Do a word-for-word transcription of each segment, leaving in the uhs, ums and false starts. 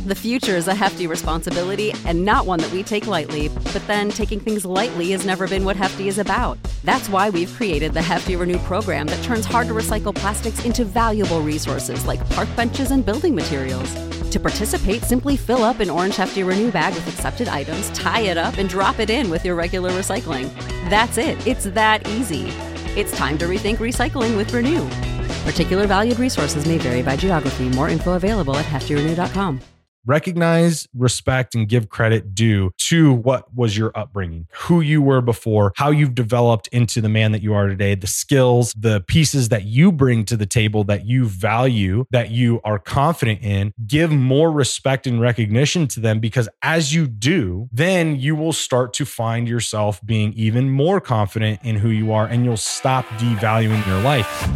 The future is a hefty responsibility and not one that we take lightly, but then taking things lightly has never been what Hefty is about. That's why we've created the Hefty Renew program that turns hard-to-recycle plastics into valuable resources like park benches and building materials. To participate, simply fill up an orange Hefty Renew bag with accepted items, tie it up, and drop it in with your regular recycling. That's it. It's that easy. It's time to rethink recycling with Renew. Particular valued resources may vary by geography. More info available at hefty renew dot com. Recognize, respect, and give credit due to what was your upbringing, who you were before, how you've developed into the man that you are today, the skills, the pieces that you bring to the table that you value, that you are confident in. Give more respect and recognition to them, because as you do, then you will start to find yourself being even more confident in who you are, and you'll stop devaluing your life.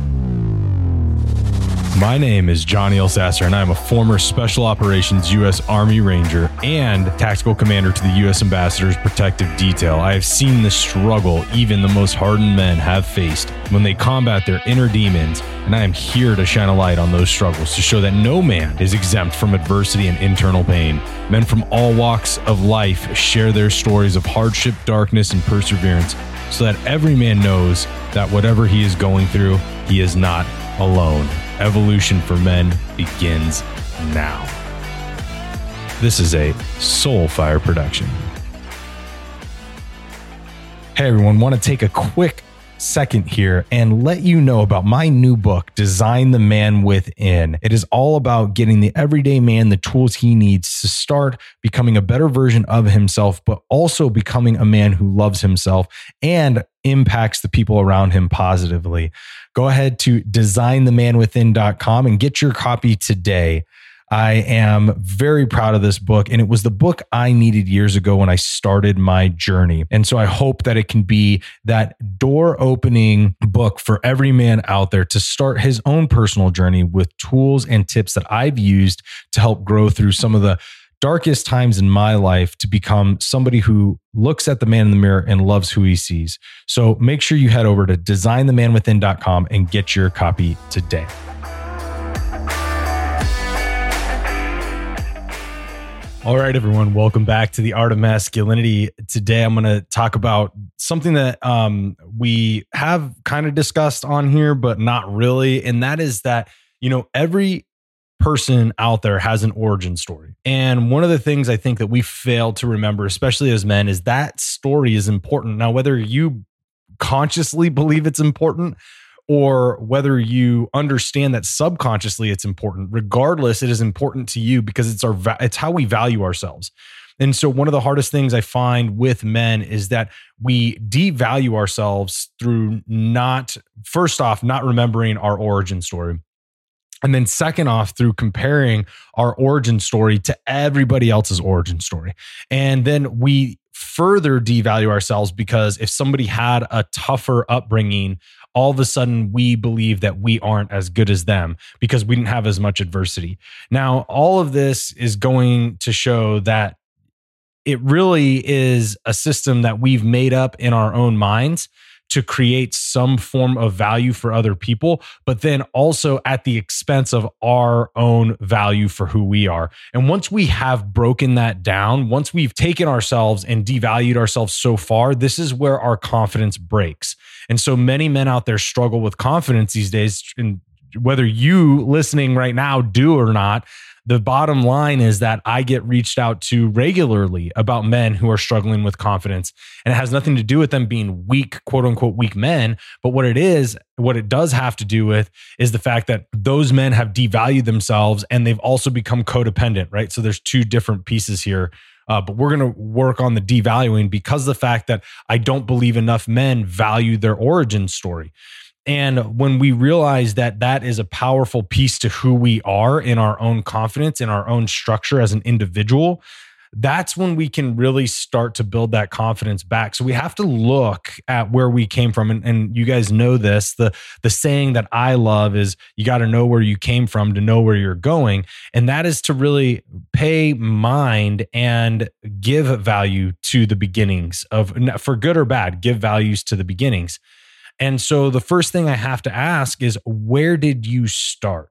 My name is Johnny Elsasser, and I'm a former Special Operations U S Army Ranger and Tactical Commander to the U S Ambassador's Protective Detail. I have seen the struggle even the most hardened men have faced when they combat their inner demons, and I am here to shine a light on those struggles to show that no man is exempt from adversity and internal pain. Men from all walks of life share their stories of hardship, darkness, and perseverance, so that every man knows that whatever he is going through, he is not alone. Evolution for Men begins now. This is a Soulfire production. Hey everyone, want to take a quick second here and let you know about my new book, Design the Man Within. It is all about getting the everyday man the tools he needs to start becoming a better version of himself, but also becoming a man who loves himself and impacts the people around him positively. Go ahead to design the man within dot com and get your copy today. I am very proud of this book, and it was the book I needed years ago when I started my journey. And so I hope that it can be that door opening book for every man out there to start his own personal journey with tools and tips that I've used to help grow through some of the darkest times in my life to become somebody who looks at the man in the mirror and loves who he sees. So make sure you head over to design the man within dot com and get your copy today. All right, everyone, welcome back to The Art of Masculinity. Today, I'm going to talk about something that um, we have kind of discussed on here, but not really. And that is that, you know, every person out there has an origin story. And one of the things I think that we fail to remember, especially as men, is that story is important. Now, whether you consciously believe it's important or whether you understand that subconsciously it's important, regardless, it is important to you because it's our it's how we value ourselves. And so one of the hardest things I find with men is that we devalue ourselves through not, first off, not remembering our origin story. And then second off, through comparing our origin story to everybody else's origin story. And then we further devalue ourselves because if somebody had a tougher upbringing, all of a sudden we believe that we aren't as good as them because we didn't have as much adversity. Now, all of this is going to show that it really is a system that we've made up in our own minds to create some form of value for other people, but then also at the expense of our own value for who we are. And once we have broken that down, once we've taken ourselves and devalued ourselves so far, this is where our confidence breaks. And so many men out there struggle with confidence these days. And whether you listening right now do or not, the bottom line is that I get reached out to regularly about men who are struggling with confidence, and it has nothing to do with them being weak, quote unquote, weak men. But what it is, what it does have to do with is the fact that those men have devalued themselves and they've also become codependent, right? So there's two different pieces here. Uh, but we're going to work on the devaluing because of the fact that I don't believe enough men value their origin story. And when we realize that that is a powerful piece to who we are in our own confidence, in our own structure as an individual, that's when we can really start to build that confidence back. So we have to look at where we came from. And, and you guys know this, the, the saying that I love is you got to know where you came from to know where you're going. And that is to really pay mind and give value to the beginnings of, for good or bad, give values to the beginnings. And so the first thing I have to ask is, where did you start?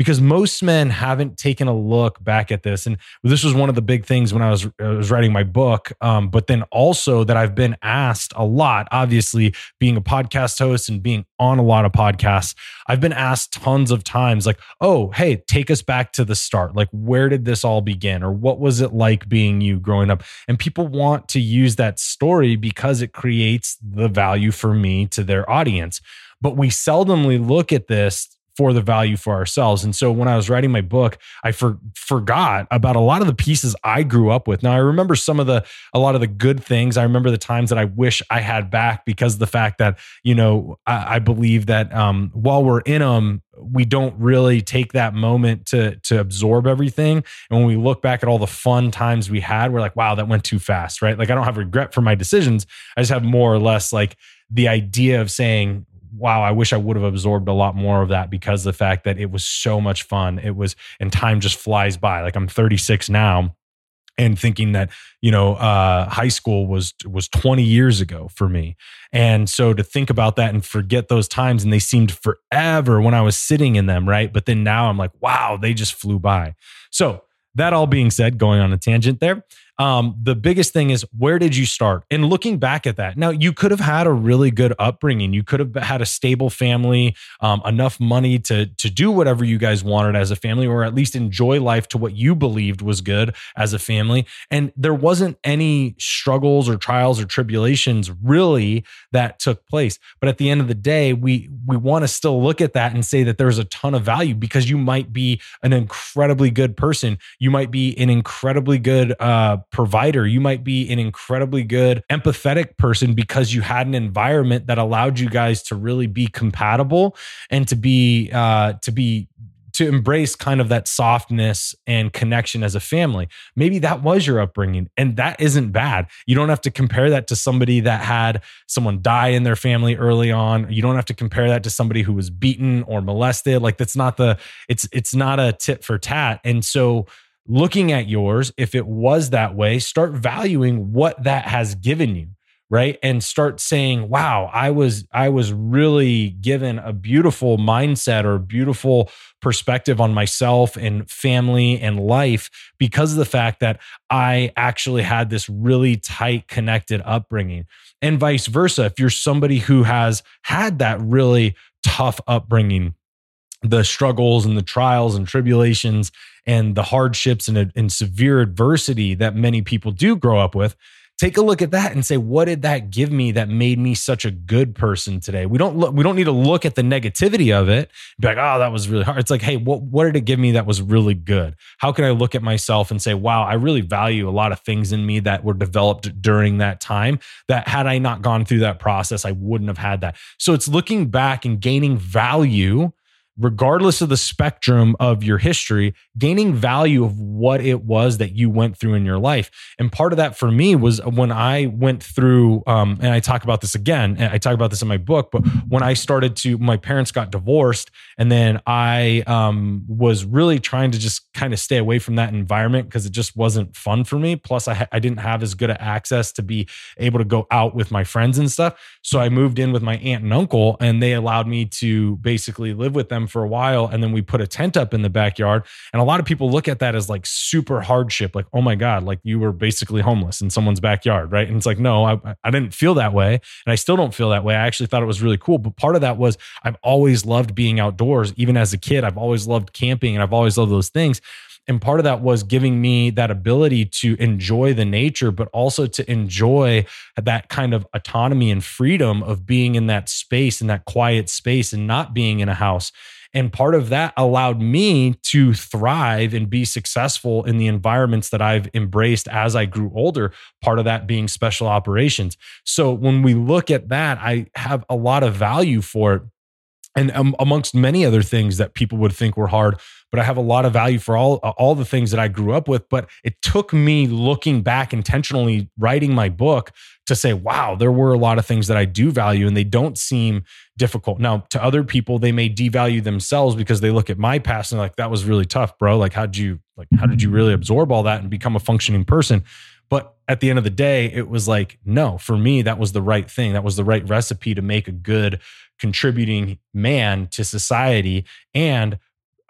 because most men haven't taken a look back at this. And this was one of the big things when I was, I was writing my book. Um, but then also that I've been asked a lot, obviously being a podcast host and being on a lot of podcasts, I've been asked tons of times like, oh, hey, take us back to the start. Like, where did this all begin? Or what was it like being you growing up? And people want to use that story because it creates the value for me to their audience. But we seldomly look at this for the value for ourselves. And so when I was writing my book, I for, forgot about a lot of the pieces I grew up with. Now I remember some of the, a lot of the good things. I remember the times that I wish I had back because of the fact that, you know, I, I believe that um, while we're in them, we don't really take that moment to, to absorb everything. And when we look back at all the fun times we had, we're like, wow, that went too fast, right? Like I don't have regret for my decisions. I just have more or less like the idea of saying, wow, I wish I would have absorbed a lot more of that because of the fact that it was so much fun. It was, and time just flies by. Like I'm thirty-six now and thinking that, you know, uh, high school was, was twenty years ago for me. And so to think about that and forget those times, and they seemed forever when I was sitting in them, right? But then now I'm like, wow, they just flew by. So that all being said, going on a tangent there, Um, the biggest thing is, where did you start? And looking back at that, now you could have had a really good upbringing. You could have had a stable family, um, enough money to to do whatever you guys wanted as a family, or at least enjoy life to what you believed was good as a family. And there wasn't any struggles or trials or tribulations really that took place. But at the end of the day, we we want to still look at that and say that there's a ton of value, because you might be an incredibly good person. You might be an incredibly good uh, provider. You might be an incredibly good empathetic person because you had an environment that allowed you guys to really be compatible and to be uh, to be to embrace kind of that softness and connection as a family. Maybe that was your upbringing, and that isn't bad. You don't have to compare that to somebody that had someone die in their family early on. You don't have to compare that to somebody who was beaten or molested. Like that's not the, it's, it's not a tit for tat. And so looking at yours, if it was that way, start valuing what that has given you, right? And start saying, wow, I was I was really given a beautiful mindset or a beautiful perspective on myself and family and life because of the fact that I actually had this really tight, connected upbringing. And vice versa, if you're somebody who has had that really tough upbringing, the struggles and the trials and tribulations and the hardships and, and severe adversity that many people do grow up with, take a look at that and say, what did that give me that made me such a good person today? We don't look, we don't need to look at the negativity of it and be like, oh, that was really hard. It's like, hey, what, what did it give me that was really good? How can I look at myself and say, wow, I really value a lot of things in me that were developed during that time that had I not gone through that process, I wouldn't have had that. So it's looking back and gaining value regardless of the spectrum of your history, gaining value of what it was that you went through in your life. And part of that for me was when I went through, um, and I talk about this again, and I talk about this in my book, but when I started to, my parents got divorced, and then I um, was really trying to just kind of stay away from that environment because it just wasn't fun for me. Plus I, ha- I didn't have as good of access to be able to go out with my friends and stuff. So I moved in with my aunt and uncle, and they allowed me to basically live with them for a while. And then we put a tent up in the backyard. And a lot of people look at that as like super hardship. Like, oh my God, like you were basically homeless in someone's backyard, right? And it's like, no, I, I didn't feel that way. And I still don't feel that way. I actually thought it was really cool. But part of that was I've always loved being outdoors. Even as a kid, I've always loved camping and I've always loved those things. And part of that was giving me that ability to enjoy the nature, but also to enjoy that kind of autonomy and freedom of being in that space, in that quiet space, and not being in a house. And part of that allowed me to thrive and be successful in the environments that I've embraced as I grew older, part of that being special operations. So when we look at that, I have a lot of value for it. And um, amongst many other things that people would think were hard, but I have a lot of value for all, all the things that I grew up with. But it took me looking back, intentionally writing my book to say, wow, there were a lot of things that I do value and they don't seem difficult. Now, to other people, they may devalue themselves because they look at my past and like, that was really tough, bro. Like, how'd you, like, how did you really absorb all that and become a functioning person? But at the end of the day, it was like, no, for me, that was the right thing. That was the right recipe to make a good contributing man to society and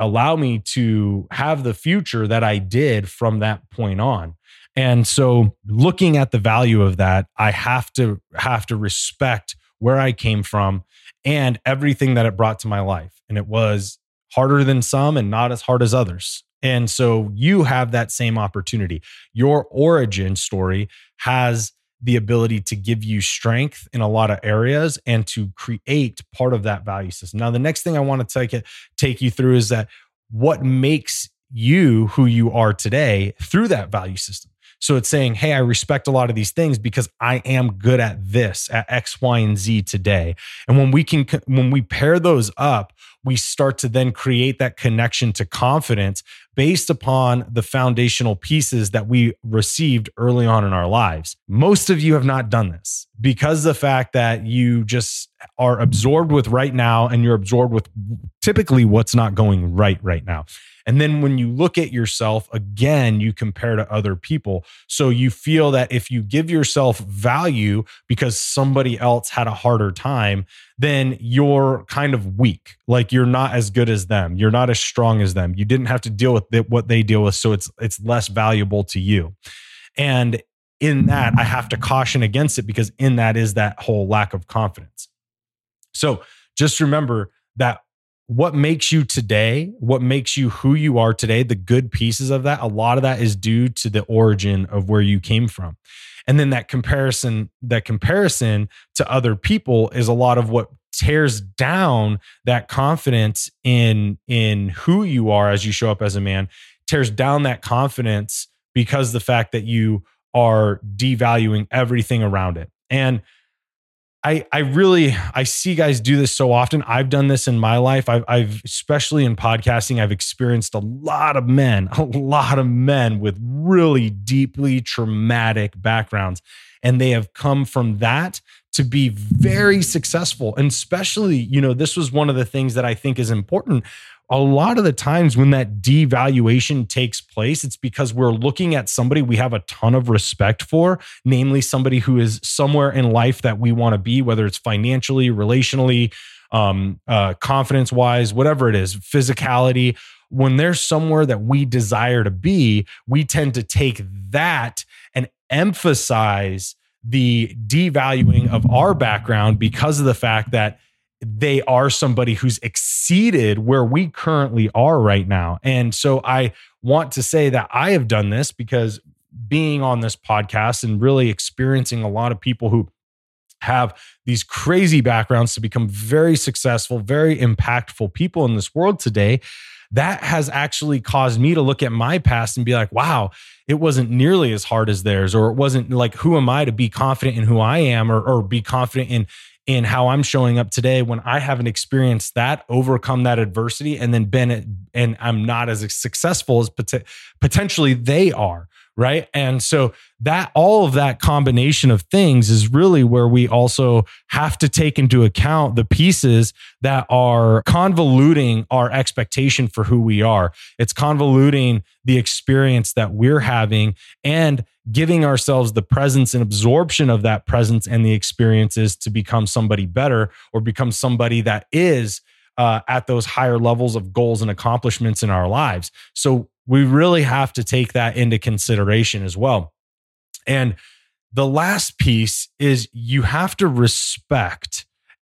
allow me to have the future that I did from that point on. And so looking at the value of that, I have to have to respect where I came from and everything that it brought to my life. And it was harder than some and not as hard as others. And so you have that same opportunity. Your origin story has the ability to give you strength in a lot of areas and to create part of that value system. Now, the next thing I want to take it, take you through is that what makes you who you are today through that value system. So it's saying, hey, I respect a lot of these things because I am good at this, at X, Y, and Z today. And when we can, when we pair those up, we start to then create that connection to confidence based upon the foundational pieces that we received early on in our lives. Most of you have not done this because of the fact that you just are absorbed with right now and you're absorbed with typically what's not going right right now. And then when you look at yourself, again, you compare to other people. So you feel that if you give yourself value because somebody else had a harder time, then you're kind of weak. Like you're not as good as them. You're not as strong as them. You didn't have to deal with what they deal with. So it's, it's less valuable to you. And in that, I have to caution against it because in that is that whole lack of confidence. So just remember that what makes you today, what makes you who you are today, the good pieces of that, a lot of that is due to the origin of where you came from. And then that comparison, that comparison to other people is a lot of what tears down that confidence in, in who you are as you show up as a man, tears down that confidence because of the fact that you are devaluing everything around it. And I, I really, I see guys do this so often. I've done this in my life. I've, I've, especially in podcasting, I've experienced a lot of men, a lot of men with really deeply traumatic backgrounds. And they have come from that to be very successful. And especially, you know, this was one of the things that I think is important. A lot of the times when that devaluation takes place, it's because we're looking at somebody we have a ton of respect for, namely somebody who is somewhere in life that we want to be, whether it's financially, relationally, um, uh, confidence-wise, whatever it is, physicality. When there's somewhere that we desire to be, we tend to take that and emphasize the devaluing of our background because of the fact that they are somebody who's exceeded where we currently are right now. And so I want to say that I have done this because being on this podcast and really experiencing a lot of people who have these crazy backgrounds to become very successful, very impactful people in this world today, that has actually caused me to look at my past and be like, wow, it wasn't nearly as hard as theirs, or it wasn't like, who am I to be confident in who I am, or, or be confident in in how I'm showing up today when I haven't experienced that, overcome that adversity, and then been, and I'm not as successful as pot- potentially they are, right? And so that, all of that combination of things is really where we also have to take into account the pieces that are convoluting our expectation for who we are. It's convoluting the experience that we're having and giving ourselves the presence and absorption of that presence and the experiences to become somebody better, or become somebody that is uh, at those higher levels of goals and accomplishments in our lives. So we really have to take that into consideration as well. And the last piece is you have to respect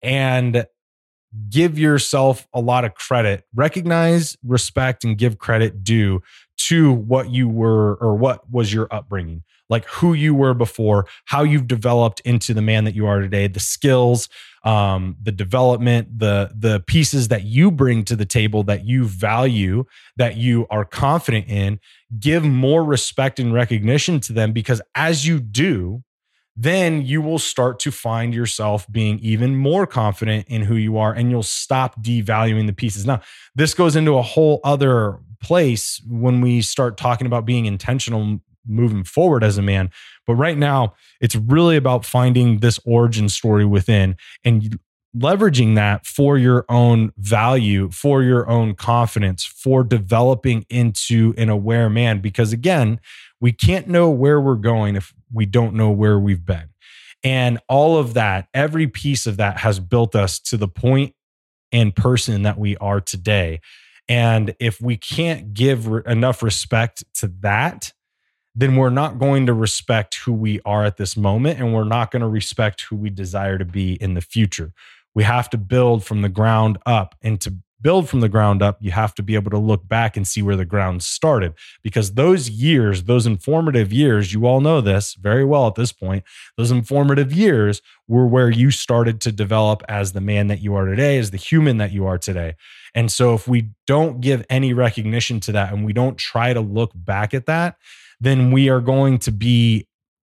and give yourself a lot of credit, recognize, respect, and give credit due to what you were, or what was your upbringing, like who you were before, how you've developed into the man that you are today, the skills, um, the development, the, the pieces that you bring to the table that you value, that you are confident in. Give more respect and recognition to them, because as you do, then you will start to find yourself being even more confident in who you are, and you'll stop devaluing the pieces. Now, this goes into a whole other place when we start talking about being intentional moving forward as a man. But right now, it's really about finding this origin story within and leveraging that for your own value, for your own confidence, for developing into an aware man. Because again, we can't know where we're going if we don't know where we've been. And all of that, every piece of that has built us to the point and person that we are today. And if we can't give re- enough respect to that, then we're not going to respect who we are at this moment, and we're not going to respect who we desire to be in the future. We have to build from the ground up, and to build from the ground up, you have to be able to look back and see where the ground started, because those years, those informative years, you all know this very well at this point, those informative years were where you started to develop as the man that you are today, as the human that you are today. And so if we don't give any recognition to that and we don't try to look back at that, then we are going to be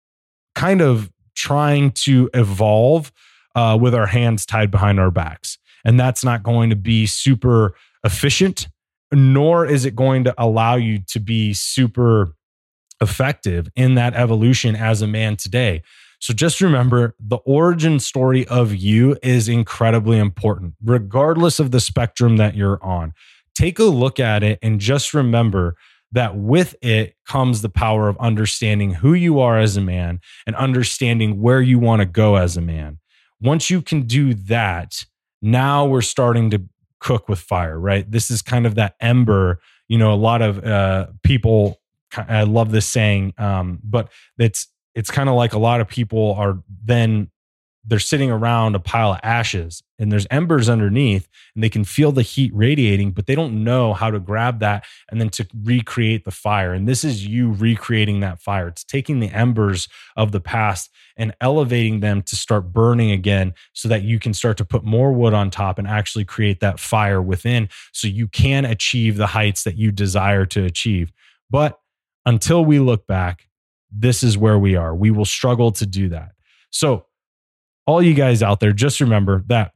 kind of trying to evolve uh, with our hands tied behind our backs. And that's not going to be super efficient, nor is it going to allow you to be super effective in that evolution as a man today. So just remember, the origin story of you is incredibly important, regardless of the spectrum that you're on. Take a look at it and just remember that with it comes the power of understanding who you are as a man and understanding where you want to go as a man. Once you can do that, now we're starting to cook with fire, right? This is kind of that ember. You know, a lot of uh, people, I love this saying, um, but it's it's kind of like a lot of people are then they're sitting around a pile of ashes and there's embers underneath and they can feel the heat radiating, but they don't know how to grab that and then to recreate the fire. And this is you recreating that fire. It's taking the embers of the past and elevating them to start burning again so that you can start to put more wood on top and actually create that fire within so you can achieve the heights that you desire to achieve. But until we look back, this is where we are. We will struggle to do that. So all you guys out there, just remember that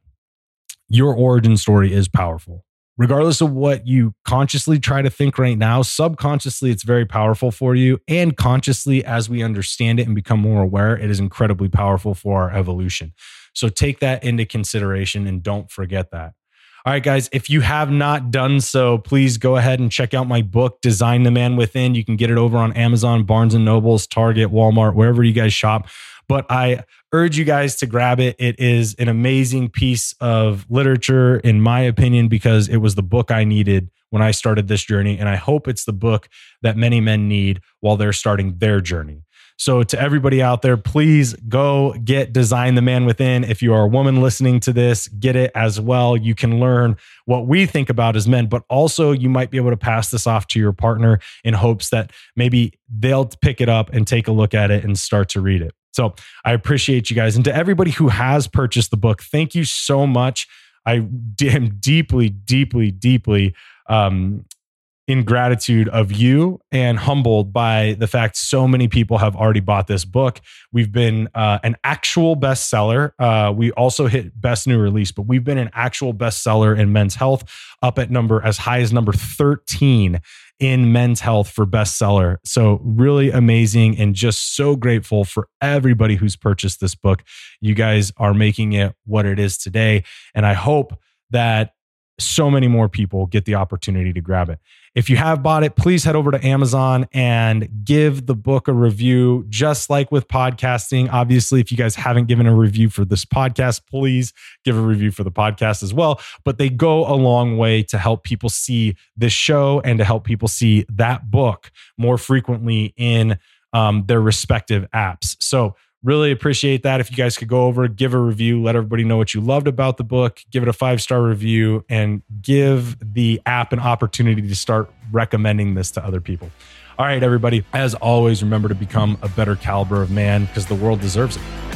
your origin story is powerful. Regardless of what you consciously try to think right now, subconsciously, it's very powerful for you. And consciously, as we understand it and become more aware, it is incredibly powerful for our evolution. So take that into consideration and don't forget that. All right, guys, if you have not done so, please go ahead and check out my book, Design the Man Within. You can get it over on Amazon, Barnes and Nobles, Target, Walmart, wherever you guys shop. But I urge you guys to grab it. It is an amazing piece of literature, in my opinion, because it was the book I needed when I started this journey. And I hope it's the book that many men need while they're starting their journey. So to everybody out there, please go get Design the Man Within. If you are a woman listening to this, get it as well. You can learn what we think about as men, but also you might be able to pass this off to your partner in hopes that maybe they'll pick it up and take a look at it and start to read it. So I appreciate you guys. And to everybody who has purchased the book, thank you so much. I am deeply, deeply, deeply um, in gratitude of you and humbled by the fact so many people have already bought this book. We've been uh, an actual bestseller. Uh, we also hit best new release, but we've been an actual bestseller in Men's Health, up at number as high as number thirteen in Men's Health for bestseller. So really amazing and just so grateful for everybody who's purchased this book. You guys are making it what it is today. And I hope that so many more people get the opportunity to grab it. If you have bought it, please head over to Amazon and give the book a review, just like with podcasting. Obviously, if you guys haven't given a review for this podcast, please give a review for the podcast as well. But they go a long way to help people see this show and to help people see that book more frequently in um, their respective apps. So really appreciate that. If you guys could go over, give a review, let everybody know what you loved about the book, give it a five-star review, and give the app an opportunity to start recommending this to other people. All right, everybody. As always, remember to become a better caliber of man because the world deserves it.